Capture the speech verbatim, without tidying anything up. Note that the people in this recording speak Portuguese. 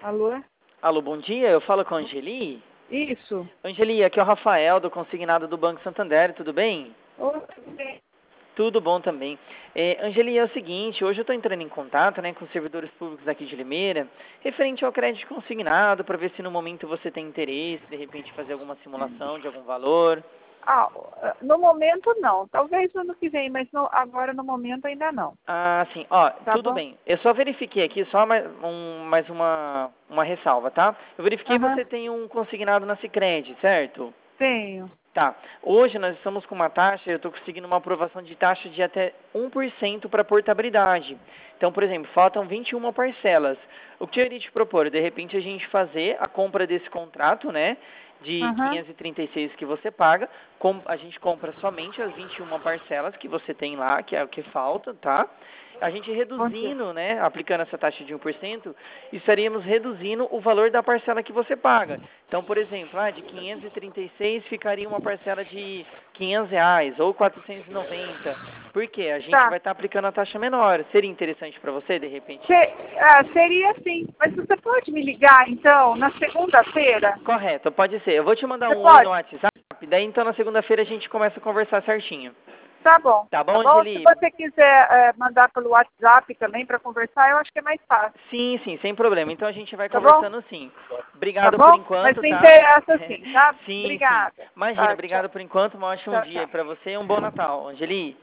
Alô? Alô, bom dia, eu falo com a Angeli. Isso. Angeli, aqui é o Rafael, do Consignado do Banco Santander, tudo bem? Oi, tudo bem? Tudo bom também. É, Angeli, é o seguinte, hoje eu estou entrando em contato, né, com os servidores públicos aqui de Limeira, referente ao crédito consignado, para ver se no momento você tem interesse, de repente fazer alguma simulação de algum valor. Ah, no momento não. Talvez no ano que vem, mas no- agora no momento ainda não. Ah, sim. Ó, Tá tudo bom? bem. Eu só verifiquei aqui, só mais, um, mais uma, uma ressalva, tá? Eu verifiquei que Aham. você tem um consignado na Sicredi, certo? Tenho. Tá. Hoje nós estamos com uma taxa, eu estou conseguindo uma aprovação de taxa de até um por cento para portabilidade. Então, por exemplo, faltam vinte e uma parcelas. O que eu iria te propor? De repente a gente fazer a compra desse contrato, né? De Aham. quinhentos e trinta e seis que você paga. Com, a gente compra somente as vinte e uma parcelas que você tem lá, que é o que falta, tá? A gente Bom dia. reduzindo, né, aplicando essa taxa de um por cento, estaríamos reduzindo o valor da parcela que você paga. Então, por exemplo, ah, de quinhentos e trinta e seis ficaria uma parcela de quinhentos reais ou quatrocentos e noventa. Por quê? A gente Tá. vai estar aplicando a taxa menor. Seria interessante para você, de repente? Se- ah, seria sim. Mas você pode me ligar, então, na segunda-feira? Correto, pode ser. Eu vou te mandar Você um oi no pode? WhatsApp, daí então na segunda-feira a gente começa a conversar certinho. Tá bom. Tá Tá bom, bom? Se Angeli? você quiser eh, mandar pelo WhatsApp também para conversar, eu acho que é mais fácil. Sim, sim, sem problema. Então a gente vai Tá bom? conversando sim. Tá Obrigado por bom? Mas enquanto, me tá? interessa sim, tá? Sim, sim. Obrigada. Imagina, Tá, tchau. obrigado por enquanto. Um ótimo Tchau, dia tchau. para você e um bom Natal, Angeli.